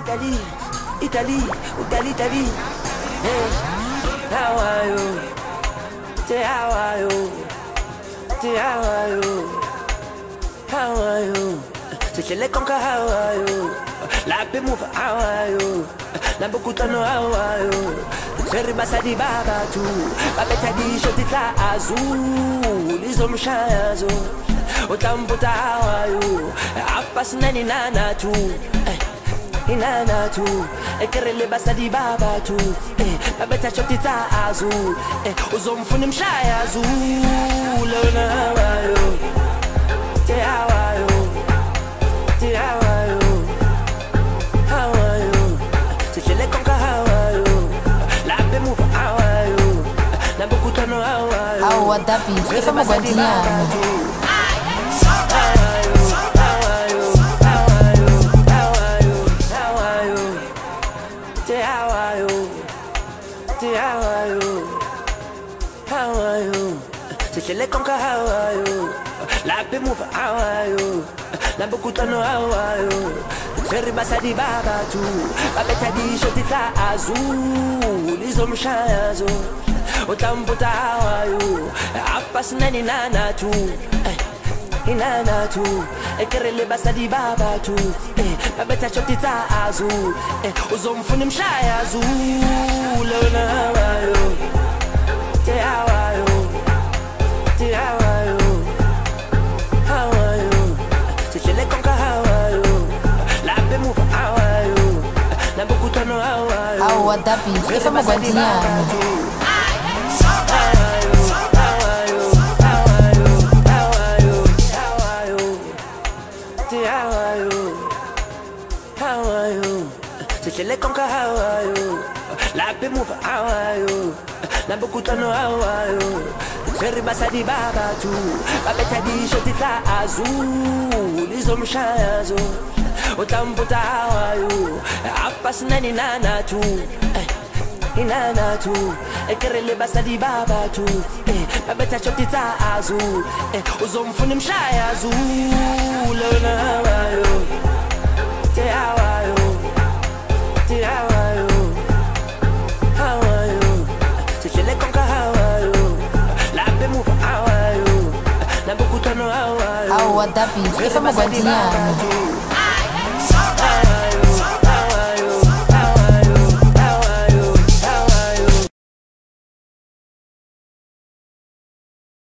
Italy, Italy, Italy, Italy. Hey, how are you? Say how are you? Say how are you? How are you? Say le conquer how are you? La pe move how are you? La bokutano how are you? Seri basadi baba tu, babeta di shotita azul, izomshazo. Utambuta how are you? Apas nani nana tu. Inana tu, ekerele basadi baba tu, babeta chotita azul, uzomfuni mshaya azul, lona hawayo, te hawayo, te hawayo, hawayo, sechele konka hawayo, la pe move hawayo, na bokutano hawayo, awa dapi, ifa magwantinya. Say le conquer how are you? La pe move how are you? La bokutano how are you? Seri basadi baba tu, babeta di shotita azul, izomshazo. Utambuta how are you? Apas nani nana tu, inana tu, ekerele basadi baba tu, babeta shotita azul, uzomfuni mshaya azul, lona how are you? Say how are you? How are you? How are you? Say le conquer how are you? La pe move how are you? Na bokutano how are you? Awa dapi, ifa magwantinya. Say le conquer how are you? La pe move how are you? Na bokutano how are you? Seri basadi baba tu, babeta di shotita azul, izomshazo. Utambuta how are you? Apas nani nana tu, inana tu, ekerele basadi baba tu, babeta shotita azul, uzomfuni mshaya azul, lona hawayo, te hawayo, te hawayo, hawayo, say le conquer how are you? La pe move how are you? Na bokutano how are you? Awa dapi, ifa magwantinya.